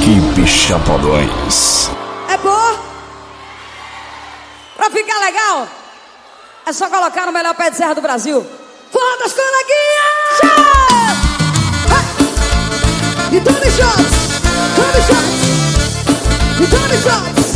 Equipe Chapadões. É boa? Pra ficar legal, é só colocar no melhor pé de serra do Brasil. Foda as coleguinhas! E Tony Shots! Tony Shots! E Tony Shots!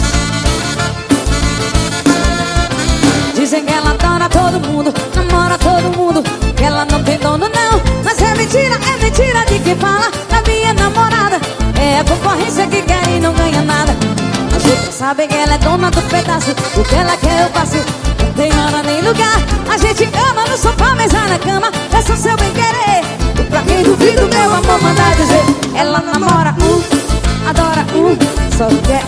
Dizem que ela adora todo mundo, namora todo mundo, que ela não tem dono não. Mas é mentira de quem fala da minha namorada. É a concorrência que quer e não ganha nada. As outras sabem que ela é dona do pedaço, o que ela quer eu faço, não tem hora nem lugar. A gente ama no sofá, mesa na cama, é só seu bem querer. E pra quem duvida o meu amor manda dizer, ela namora adora só quer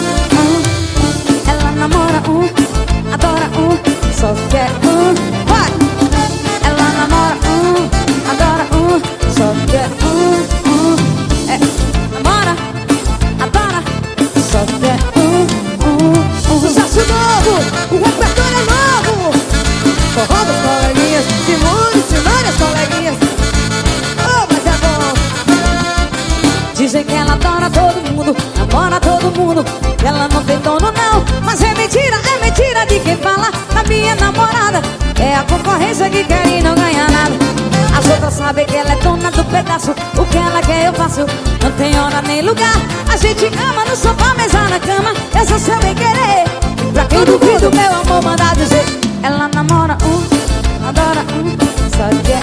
Ela namora adora só quer vai! Ela namora adora só quer é, namora, adora, só quer sucesso novo, o repertório é novo. Forró das coleguinhas, Simone as coleguinhas. Oh, mas é bom. Dizem que ela adora todo mundo, namora todo mundo, que ela não tem dono não. Mas é mentira de quem fala da minha namorada. É a concorrência que quer e não ganha nada. As outras sabem que ela é dona do pedaço, o que ela quer eu faço, não tem hora nem lugar. A gente ama no sofá, mesa na cama, é só seu bem querer. Pra quem duvida o meu amor manda dizer, ela namora adora só quer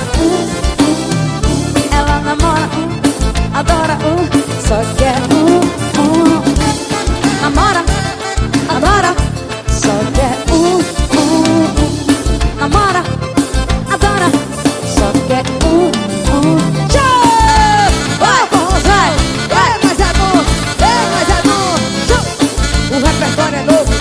Ela namora adora só quer Namora, adora, só quer Namora, adora, só quer Show! Vai, vai, mas é bom, show! O repertório é novo.